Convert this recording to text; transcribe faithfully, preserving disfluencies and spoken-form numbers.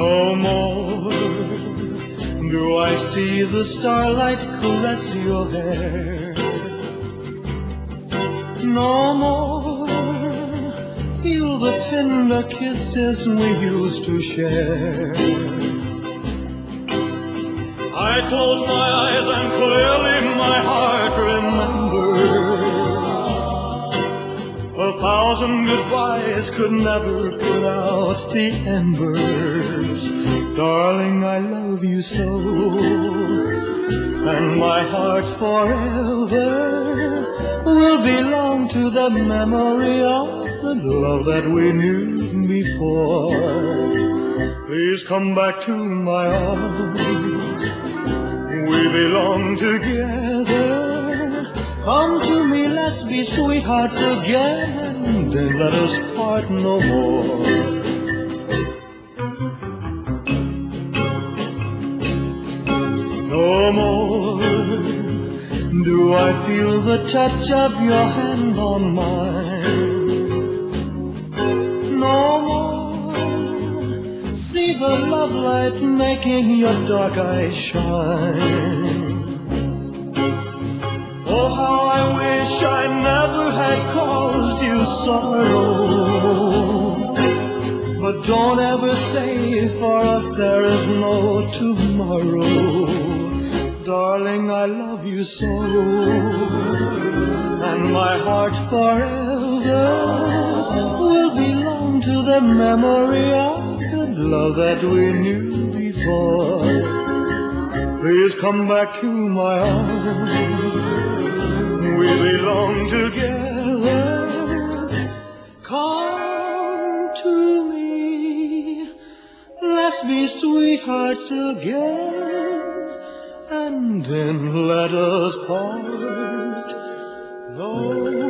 No more do I see the starlight caress your hair. No more feel the tender kisses we used to share. I close my eyes and clearly my heart remembers. A thousand goodbyes could never put out the embers. Darling, I love you so, and my heart forever will belong to the memory of the love that we knew before. Please come back to my arms. We belong together. Come to me, let's be sweethearts again, then let us part no more. No more do I feel the touch of your hand on mine. No more see the love light making your dark eyes shine. Oh, how I wish I never had caused you sorrow. But don't ever say for us there is no tomorrow. Darling, I love you so, and my heart forever will belong to the memory of the love that we knew before. Please come back to my arms. We belong together. Come to me, let's be sweethearts again, and then let us part no